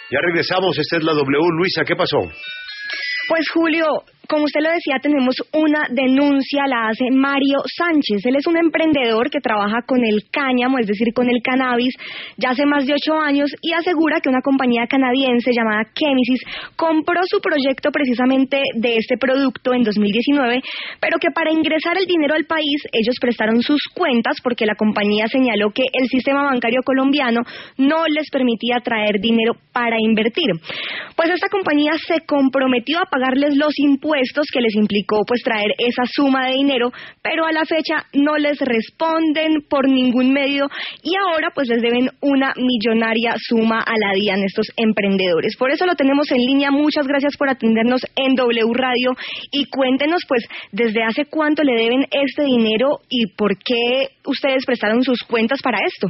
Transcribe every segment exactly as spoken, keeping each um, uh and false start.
Ya regresamos, esta es la W. Luisa, ¿qué pasó? Pues Julio, como usted lo decía, tenemos una denuncia, la hace Mario Sánchez. Él es un emprendedor que trabaja con el cáñamo, es decir, con el cannabis, ya hace más de ocho años y asegura que una compañía canadiense llamada Chemisys compró su proyecto precisamente de este producto en dos mil diecinueve, pero que para ingresar el dinero al país ellos prestaron sus cuentas porque la compañía señaló que el sistema bancario colombiano no les permitía traer dinero para invertir. Pues esta compañía se comprometió a pagarles los impuestos que les implicó pues traer esa suma de dinero, pero a la fecha no les responden por ningún medio y ahora pues les deben una millonaria suma a la DIAN estos emprendedores. Por eso lo tenemos en línea. Muchas gracias por atendernos en W Radio y cuéntenos pues desde hace cuánto le deben este dinero y por qué ustedes prestaron sus cuentas para esto.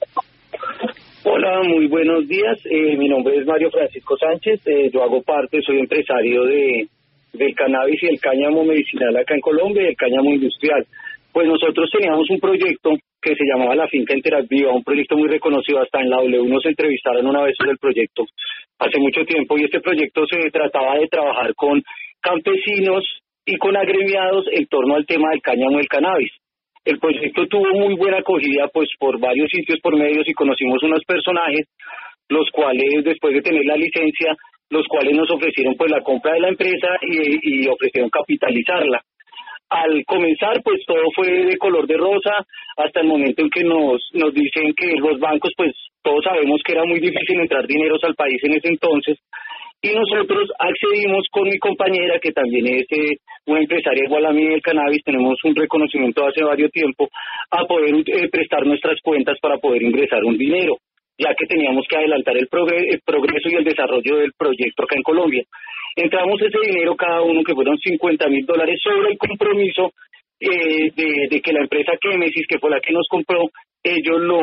Hola, muy buenos días. Eh, mi nombre es Mario Francisco Sánchez. Eh, yo hago parte, soy empresario de del cannabis y el cáñamo medicinal acá en Colombia y el cáñamo industrial. Pues nosotros teníamos un proyecto que se llamaba La Finca Interactiva, un proyecto muy reconocido, hasta en la W nos entrevistaron una vez sobre el proyecto hace mucho tiempo, y este proyecto se trataba de trabajar con campesinos y con agremiados en torno al tema del cáñamo y el cannabis. El proyecto tuvo muy buena acogida pues por varios sitios, por medios, y conocimos unos personajes, los cuales después de tener la licencia, los cuales nos ofrecieron pues la compra de la empresa y, y ofrecieron capitalizarla. Al comenzar pues todo fue de color de rosa hasta el momento en que nos nos dicen que los bancos, pues todos sabemos que era muy difícil entrar dineros al país en ese entonces, y nosotros accedimos con mi compañera, que también es eh, una empresaria igual a mí del cannabis, tenemos un reconocimiento hace varios tiempo, a poder eh, prestar nuestras cuentas para poder ingresar un dinero, ya que teníamos que adelantar el, progre- el progreso y el desarrollo del proyecto acá en Colombia. Entramos ese dinero cada uno, que fueron cincuenta mil dólares, sobre el compromiso eh, de, de que la empresa Chemisys, que fue la que nos compró, ellos lo,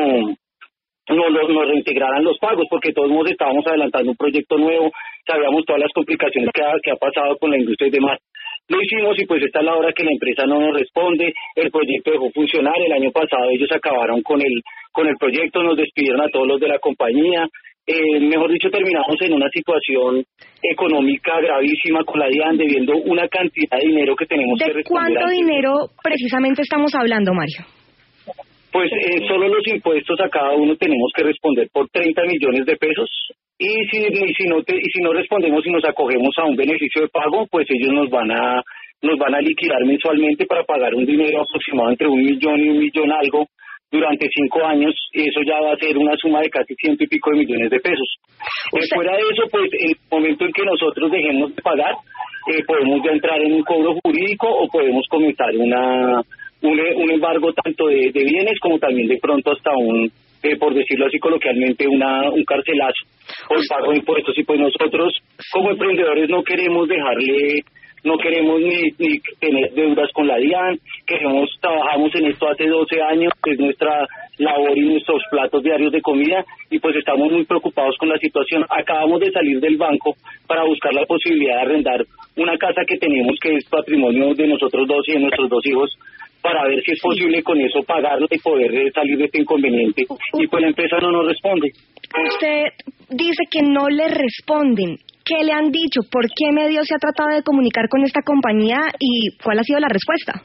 no, lo, nos reintegraran los pagos, porque todos nos estábamos adelantando un proyecto nuevo, sabíamos todas las complicaciones que ha, que ha pasado con la industria y demás. Lo hicimos y pues esta es la hora que la empresa no nos responde, el proyecto dejó funcionar. El año pasado ellos acabaron con el con el proyecto, nos despidieron a todos los de la compañía, eh, mejor dicho, terminamos en una situación económica gravísima con la DIAN, debiendo una cantidad de dinero que tenemos que responder. ¿De cuánto dinero precisamente estamos hablando, Mario? Pues eh, solo los impuestos a cada uno tenemos que responder por treinta millones de pesos. Y si, y si no te, y si no respondemos y nos acogemos a un beneficio de pago, pues ellos nos van a nos van a liquidar mensualmente para pagar un dinero aproximado entre un millón y un millón algo durante cinco años, y eso ya va a ser una suma de casi ciento y pico de millones de pesos. Eh, fuera de eso, pues en el momento en que nosotros dejemos de pagar, eh, podemos ya entrar en un cobro jurídico o podemos comenzar una un, un embargo tanto de, de bienes como también de pronto hasta un Eh, por decirlo así coloquialmente, una un carcelazo por pago de impuestos. Y pues nosotros como emprendedores no queremos dejarle, no queremos ni, ni tener deudas con la DIAN, queremos, trabajamos en esto hace doce años, es nuestra labor y nuestros platos diarios de comida, y pues estamos muy preocupados con la situación. Acabamos de salir del banco para buscar la posibilidad de arrendar una casa que tenemos, que es patrimonio de nosotros dos y de nuestros dos hijos, para ver si es posible con eso pagarlo y poder salir de este inconveniente. Y pues la empresa no nos responde. Usted dice que no le responden. ¿Qué le han dicho? ¿Por qué medio se ha tratado de comunicar con esta compañía y cuál ha sido la respuesta?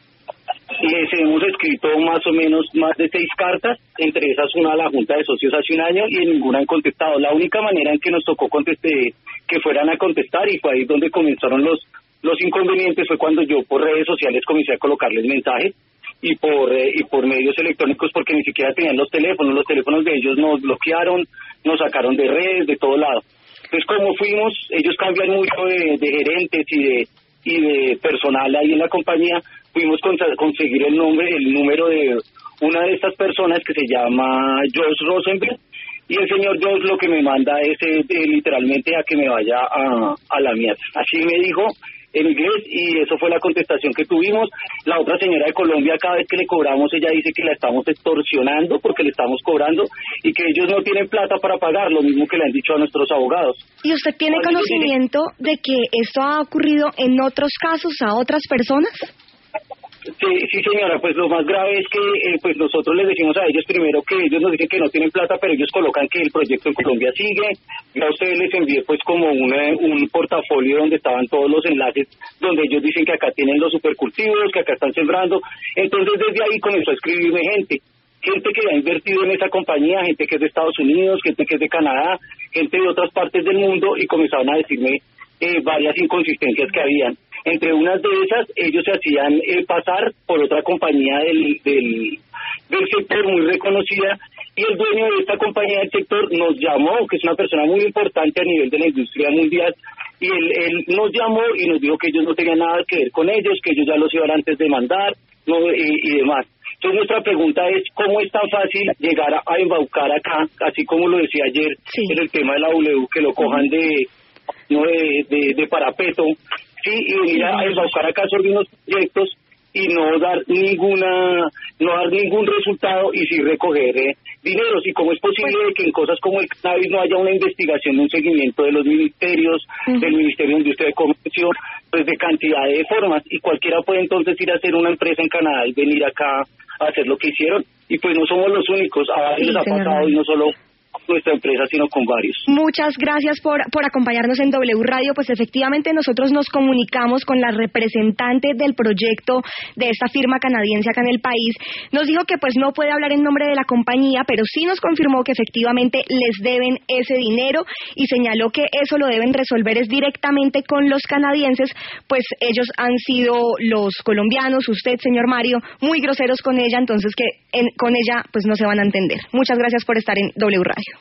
Les hemos escrito más o menos más de seis cartas, entre esas una a la Junta de Socios hace un año, y en ninguna han contestado. La única manera en que nos tocó contestar, que fueran a contestar, y fue ahí donde comenzaron los Los inconvenientes, fue cuando yo por redes sociales comencé a colocarles mensajes y por eh, y por medios electrónicos, porque ni siquiera tenían los teléfonos, los teléfonos de ellos nos bloquearon, nos sacaron de redes, de todo lado. Entonces, como fuimos, ellos cambian mucho de, de gerentes y de y de personal ahí en la compañía, fuimos a conseguir el nombre, el número de una de estas personas que se llama Josh Rosenberg, y el señor Josh lo que me manda es eh, literalmente a que me vaya a, a la mierda. Así me dijo en inglés, y eso fue la contestación que tuvimos. La otra señora de Colombia, cada vez que le cobramos, ella dice que la estamos extorsionando porque le estamos cobrando y que ellos no tienen plata para pagar, lo mismo que le han dicho a nuestros abogados. ¿Y usted tiene conocimiento de que esto ha ocurrido en otros casos a otras personas? Sí, sí, señora, pues lo más grave es que eh, pues nosotros les decimos a ellos primero que ellos nos dicen que no tienen plata, pero ellos colocan que el proyecto en Colombia sigue. Ya a ustedes les envié pues como una, un portafolio donde estaban todos los enlaces, donde ellos dicen que acá tienen los supercultivos, que acá están sembrando. Entonces desde ahí comenzó a escribirme gente. Gente que ha invertido en esa compañía, gente que es de Estados Unidos, gente que es de Canadá, gente de otras partes del mundo, y comenzaron a decirme eh, varias inconsistencias que habían. Entre unas de esas, ellos se hacían eh, pasar por otra compañía del, del, del sector muy reconocida, y el dueño de esta compañía del sector nos llamó, que es una persona muy importante a nivel de la industria mundial, y él, él nos llamó y nos dijo que ellos no tenían nada que ver con ellos, que ellos ya los iban antes de mandar, no, y, y demás. Entonces nuestra pregunta es, ¿cómo es tan fácil llegar a, a embaucar acá, así como lo decía ayer, sí, en el tema de la W, que lo cojan de, no de, de, de parapeto, sí, y venir a embaucar acá sobre unos proyectos y no dar ninguna, no dar ningún resultado y sí recoger eh, dineros? ¿Y cómo es posible pues, que en cosas como el cannabis no haya una investigación, un seguimiento de los ministerios, uh-huh. del Ministerio de Industria y Comercio, pues de cantidad de formas? Y cualquiera puede entonces ir a hacer una empresa en Canadá y venir acá a hacer lo que hicieron. Y pues no somos los únicos, a varios les ha pasado, y no solo nuestra empresa, sino con varios. Muchas gracias por, por acompañarnos en W Radio. Pues efectivamente nosotros nos comunicamos con la representante del proyecto de esta firma canadiense acá en el país. Nos dijo que pues no puede hablar en nombre de la compañía, pero sí nos confirmó que efectivamente les deben ese dinero, y señaló que eso lo deben resolver es directamente con los canadienses, pues ellos han sido los colombianos, usted, señor Mario, muy groseros con ella, entonces que en, con ella pues no se van a entender. Muchas gracias por estar en W Radio.